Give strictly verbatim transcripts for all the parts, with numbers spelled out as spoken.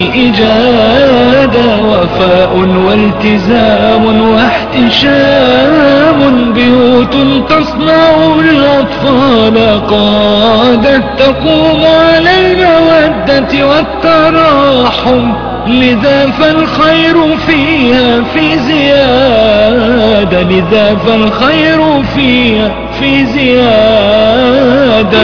إجادة وفاء والتزام واحتشام، بيوت تصنع الأطفال قادت تقوم على المودة والتراحم، لذا فالخير فيها في زيادة، لذا فالخير فيها في زيادة.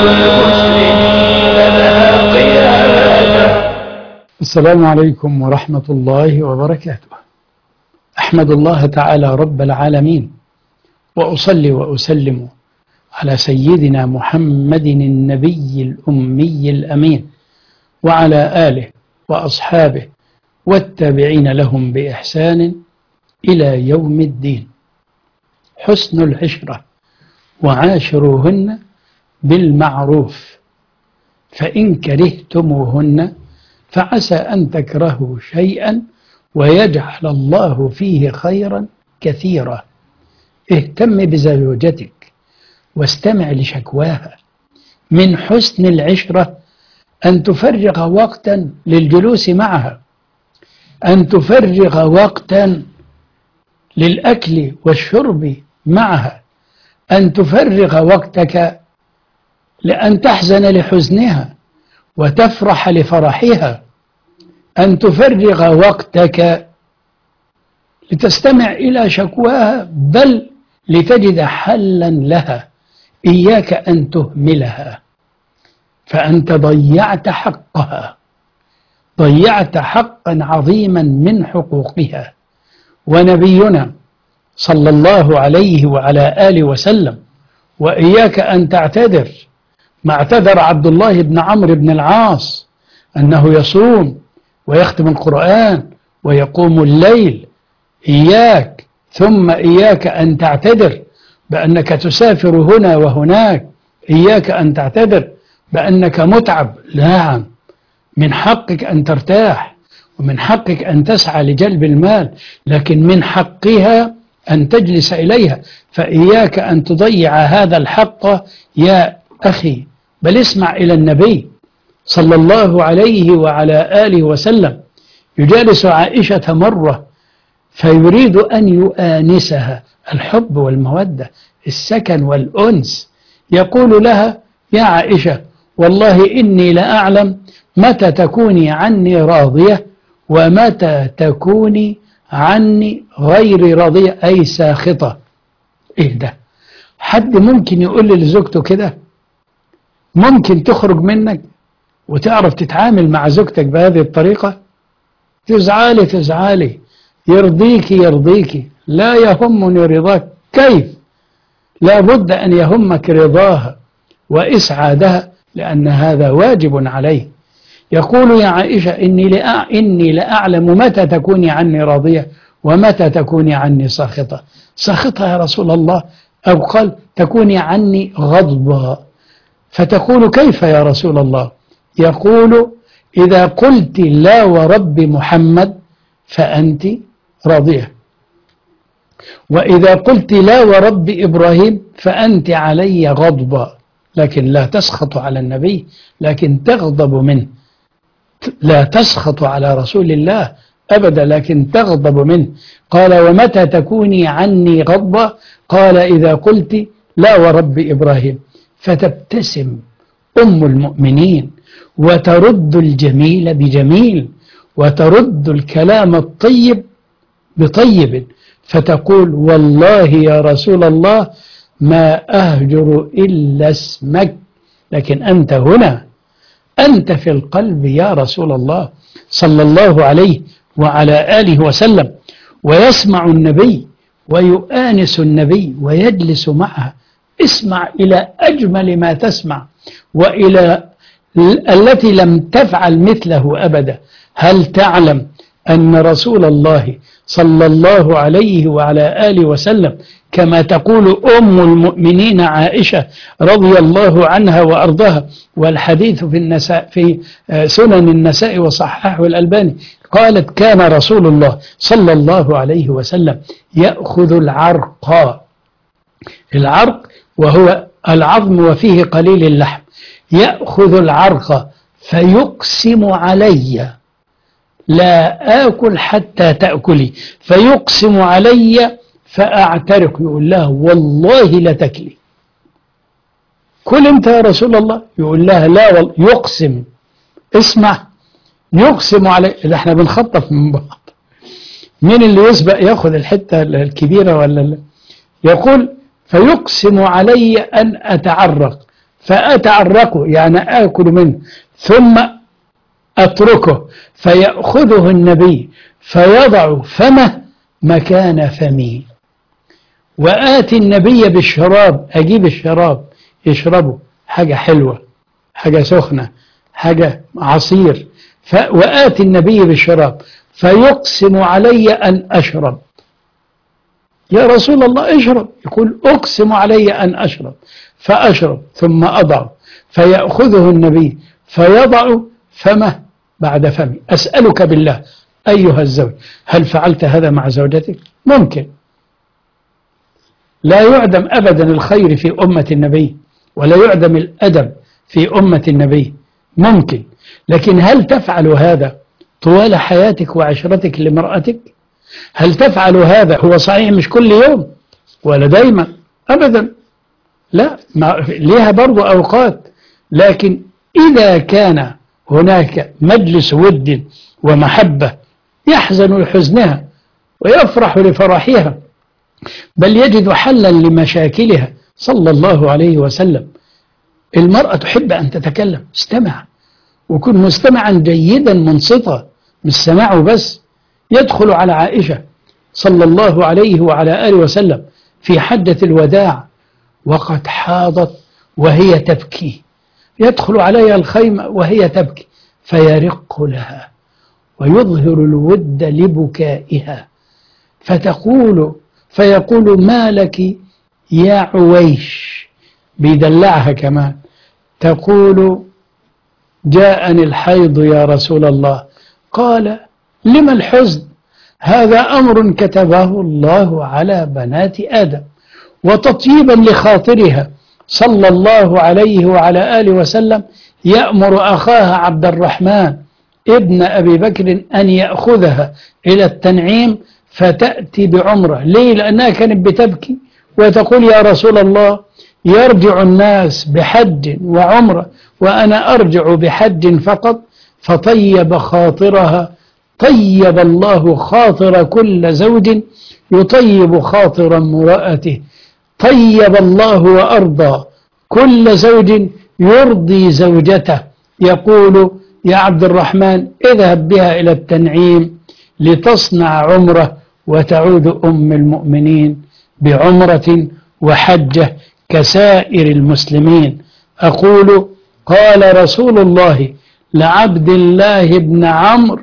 السلام عليكم ورحمة الله وبركاته. أحمد الله تعالى رب العالمين، وأصلي وأسلم على سيدنا محمد النبي الأمي الأمين، وعلى آله وأصحابه والتابعين لهم بإحسان إلى يوم الدين. حسن العشرة وعاشروهن بالمعروف، فإن كرهتموهن فعسى أن تكرهوا شيئا ويجعل الله فيه خيرا كثيرا. اهتم بزوجتك واستمع لشكواها. من حسن العشرة أن تفرغ وقتا للجلوس معها، أن تفرغ وقتا للأكل والشرب معها، أن تفرغ وقتك لأن تحزن لحزنها وتفرح لفرحها، أن تفرغ وقتك لتستمع إلى شكواها، بل لتجد حلا لها. إياك أن تهملها، فأنت ضيعت حقها، ضيعت حقا عظيما من حقوقها. ونبينا صلى الله عليه وعلى آله وسلم: وإياك أن تعتذر، ما اعتذر عبد الله بن عمرو بن العاص أنه يصوم ويختم القرآن ويقوم الليل. إياك ثم إياك أن تعتذر بأنك تسافر هنا وهناك، إياك أن تعتذر بأنك متعب. نعم، من حقك أن ترتاح، ومن حقك أن تسعى لجلب المال، لكن من حقها أن تجلس إليها. فإياك أن تضيع هذا الحق يا أخي. بل اسمع إلى النبي صلى الله عليه وعلى آله وسلم يجالس عائشة مرة فيريد أن يؤانسها، الحب والمودة، السكن والأنس. يقول لها: يا عائشة، والله إني لأعلم متى تكوني عني راضية ومتى تكوني عني غير راضية، أي ساخطة. إيه ده؟ حد ممكن يقول لزوجته كده؟ ممكن تخرج منك وتعرف تتعامل مع زوجتك بهذه الطريقة؟ تزعلي تزعلي، يرضيكي يرضيكي، لا يهمني رضاك. كيف؟ لا بد أن يهمك رضاها وإسعادها، لأن هذا واجب عليه. يقول: يا عائشة، إني لأ إني لأعلم متى تكوني عني راضية ومتى تكوني عني ساخطة. ساخطة يا رسول الله؟ أو قال: تكوني عني غضبا. فتقول: كيف يا رسول الله؟ يقول: إذا قلت لا ورب محمد فأنت راضية، وإذا قلت لا ورب إبراهيم فأنت علي غضبا. لكن لا تسخط على النبي، لكن تغضب منه. لا تسخط على رسول الله أبدا، لكن تغضب منه. قال: ومتى تكوني عني غضبا؟ قال: إذا قلت لا ورب إبراهيم. فتبتسم أم المؤمنين وترد الجميل بجميل، وترد الكلام الطيب بطيب، فتقول: والله يا رسول الله ما أهجر إلا اسمك، لكن أنت هنا، أنت في القلب يا رسول الله صلى الله عليه وعلى آله وسلم. ويسمع النبي ويؤانس النبي ويجلس معها. اسمع إلى أجمل ما تسمع، وإلى التي لم تفعل مثله أبدا. هل تعلم أن رسول الله صلى الله عليه وعلى آله وسلم، كما تقول أم المؤمنين عائشة رضي الله عنها وأرضاها، والحديث في النساء في سنن النساء وصححه الألباني، قالت: كان رسول الله صلى الله عليه وسلم يأخذ العرق. العرق وهو العظم وفيه قليل اللحم. يأخذ العرق فيقسم علي لا آكل حتى تأكلي، فيقسم علي فأعترق، يقول لها والله لتكلي. كل انت يا رسول الله، يقول لها لا والله، يقسم. اسمع، يقسم علي. إذا احنا بنخطف من بعض، مين اللي يسبق ياخذ الحتة الكبيرة ولا لا؟ يقول فيقسم علي أن أتعرق، فأتعرقه يعني آكل منه، ثم أتركه، فيأخذه النبي فيضع فمه مكان فمي، وآتي النبي بالشراب، أجيب الشراب يشربه، حاجة حلوة، حاجة سخنة، حاجة عصير، وآتي النبي بالشراب فيقسم علي أن أشرب. يا رسول الله اشرب، يقول أقسم علي أن أشرب، فأشرب ثم أضع، فيأخذه النبي فيضع فمه بعد فمي. أسألك بالله أيها الزوج، هل فعلت هذا مع زوجتك؟ ممكن. لا يعدم أبدا الخير في أمة النبي، ولا يعدم الأدب في أمة النبي، ممكن. لكن هل تفعل هذا طوال حياتك وعشرتك لمرأتك؟ هل تفعل هذا؟ هو صحيح مش كل يوم ولا دايما أبدا، لا، ليها برضو أوقات، لكن إذا كان هناك مجلس ود ومحبة يحزن لحزنها ويفرح لفرحها، بل يجد حلا لمشاكلها صلى الله عليه وسلم. المرأة تحب أن تتكلم، استمع وكن مستمعا جيدا منصتا، مش سماعه بس. يدخل على عائشة صلى الله عليه وعلى آله وسلم في حجة الوداع وقد حاضت وهي تبكي، يدخل عليها الخيمة وهي تبكي، فيرق لها ويظهر الود لبكائها، فتقول فيقول ما لك يا عويش، بيدلعها كمان، تقول جاءني الحيض يا رسول الله. قال لما الحزن؟ هذا أمر كتبه الله على بنات آدم. وتطيبا لخاطرها صلى الله عليه وعلى آله وسلم يأمر أخاها عبد الرحمن ابن أبي بكر أن يأخذها إلى التنعيم فتأتي بعمرة. ليه؟ لأنها كانت بتبكي وتقول يا رسول الله يرجع الناس بحج وعمرة وأنا أرجع بحج فقط. فطيب خاطرها، طيب الله خاطر كل زوج يطيب خاطر امرأته، طيب الله وأرضى كل زوج يرضي زوجته. يقول يا عبد الرحمن اذهب بها إلى التنعيم لتصنع عمرة وتعود أم المؤمنين بعمرة وحجة كسائر المسلمين. أقول قال رسول الله لعبد الله بن عمرو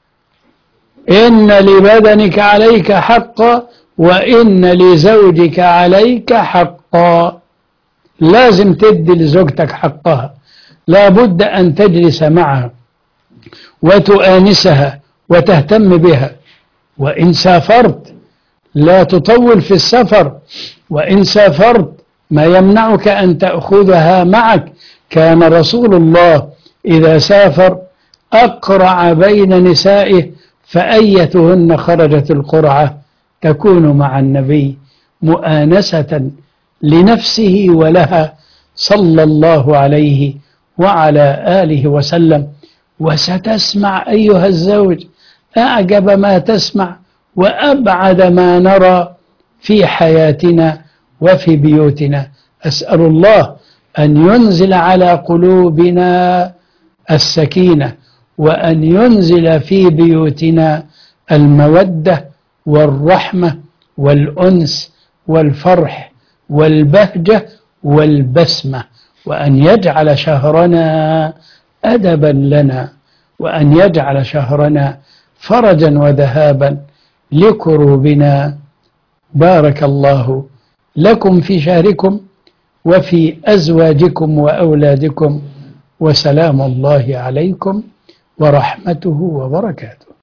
إن لبدنك عليك حقا وإن لزوجك عليك حقا. لازم تدي لزوجتك حقها، لا بد أن تجلس معها وتؤانسها وتهتم بها. وإن سافرت لا تطول في السفر، وإن سافرت ما يمنعك أن تأخذها معك. كان رسول الله إذا سافر أقرع بين نسائه، فأيتهن خرجت القرعة تكون مع النبي مؤانسة لنفسه ولها صلى الله عليه وعلى آله وسلم. وستسمع أيها الزوج أعجب ما تسمع وأبعد ما نرى في حياتنا وفي بيوتنا. أسأل الله أن ينزل على قلوبنا السكينة، وأن ينزل في بيوتنا المودة والرحمة والأنس والفرح والبهجة والبسمة، وأن يجعل شهرنا أدبا لنا، وأن يجعل شهرنا فرجا وذهابا لكروبنا. بارك الله لكم في شهركم وفي أزواجكم وأولادكم، وسلام الله عليكم ورحمته وبركاته.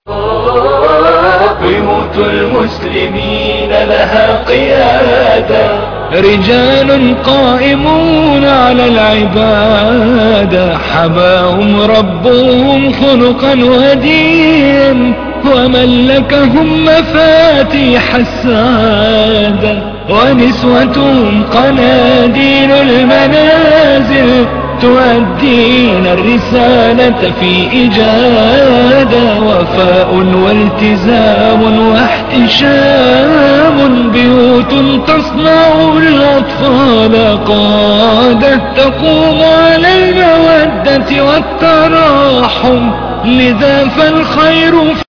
بيوت المسلمين لها قيادة، رجال قائمون على العبادة، حماهم ربهم خلقا ودين، وملكهم مفاتيح السعادة، ونسوة قناديل المنازل تؤدين الرسالة في إجادة، وفاء والتزام واحتشام، بيوت تصنع الأطفال قادة، تقوم على المودة والتراحم، لذا فالخير